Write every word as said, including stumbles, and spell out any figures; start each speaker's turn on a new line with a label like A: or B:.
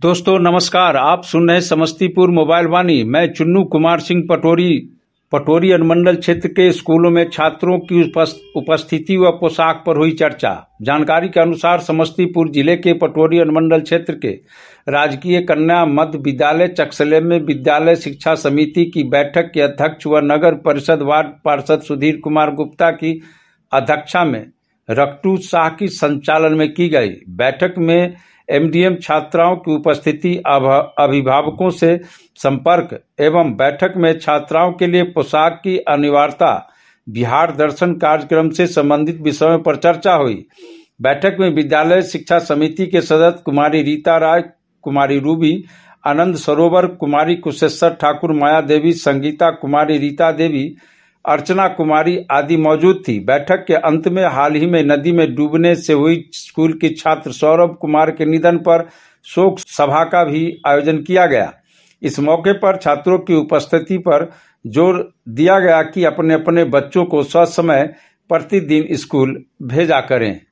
A: दोस्तों नमस्कार। आप सुन रहे समस्तीपुर मोबाइल वाणी। मैं चुन्नू कुमार सिंह पटोरी पटोरी अनुमंडल क्षेत्र के स्कूलों में छात्रों की उपस्थिति व पोशाक पर हुई चर्चा। जानकारी के अनुसार समस्तीपुर जिले के पटोरी अनुमंडल क्षेत्र के राजकीय कन्या मध्य विद्यालय चकसले में विद्यालय शिक्षा समिति की बैठक के अध्यक्ष व नगर परिषद वार्ड पार्षद सुधीर कुमार गुप्ता की अध्यक्षता में रक्टू शाह की संचालन में की गई। बैठक में एमडीएम छात्राओं की उपस्थिति, अभिभावकों से संपर्क एवं बैठक में छात्राओं के लिए पोशाक की अनिवार्यता, बिहार दर्शन कार्यक्रम से संबंधित विषयों पर चर्चा हुई। बैठक में विद्यालय शिक्षा समिति के सदस्य कुमारी रीता राय, कुमारी रूबी, आनंद सरोवर, कुमारी कुशेश्वर ठाकुर, माया देवी, संगीता कुमारी, रीता देवी, अर्चना कुमारी आदि मौजूद थी। बैठक के अंत में हाल ही में नदी में डूबने से हुई स्कूल के छात्र सौरभ कुमार के निधन पर शोक सभा का भी आयोजन किया गया। इस मौके पर छात्रों की उपस्थिति पर जोर दिया गया कि अपने अपने बच्चों को ससमय प्रतिदिन स्कूल भेजा करें।